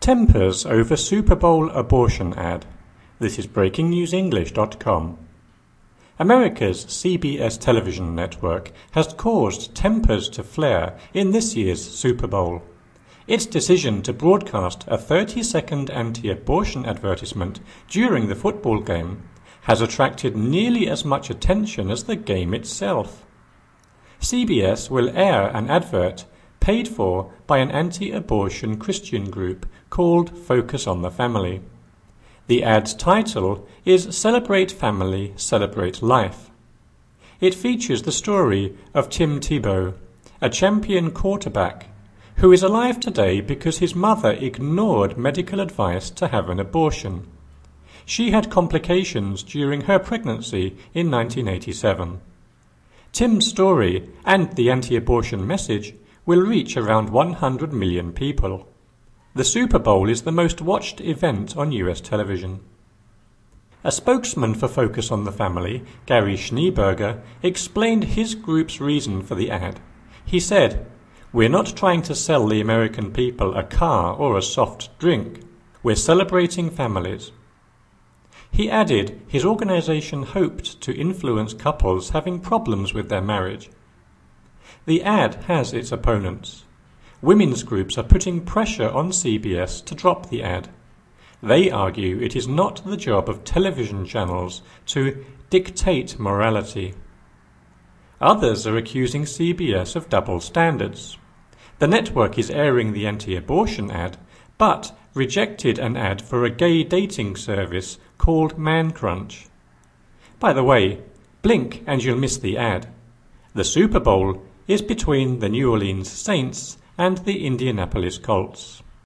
Tempers over Super Bowl abortion ad. This is BreakingNewsEnglish.com. America's CBS television network has caused tempers to flare in this year's Super Bowl. Its decision to broadcast a 30-second anti-abortion advertisement during the football game has attracted nearly as much attention as the game itself. CBS will air an advert paid for by an anti-abortion Christian group called Focus on the Family. The ad's title is Celebrate Family, Celebrate Life. It features the story of Tim Tebow, a champion quarterback, who is alive today because his mother ignored medical advice to have an abortion. She had complications during her pregnancy in 1987. Tim's story and the anti-abortion message will reach around 100 million people. The Super Bowl is the most watched event on US television. A spokesman for Focus on the Family, Gary Schneeberger, explained his group's reason for the ad. He said, "We're not trying to sell the American people a car or a soft drink. We're celebrating families." He added his organization hoped to influence couples having problems with their marriage. The ad has its opponents. Women's groups are putting pressure on CBS to drop the ad. They argue it is not the job of television channels to dictate morality. Others are accusing CBS of double standards. The network is airing the anti-abortion ad, but rejected an ad for a gay dating service called Man Crunch. By the way, blink and you'll miss the ad. The Super Bowl is between the New Orleans Saints and the Indianapolis Colts.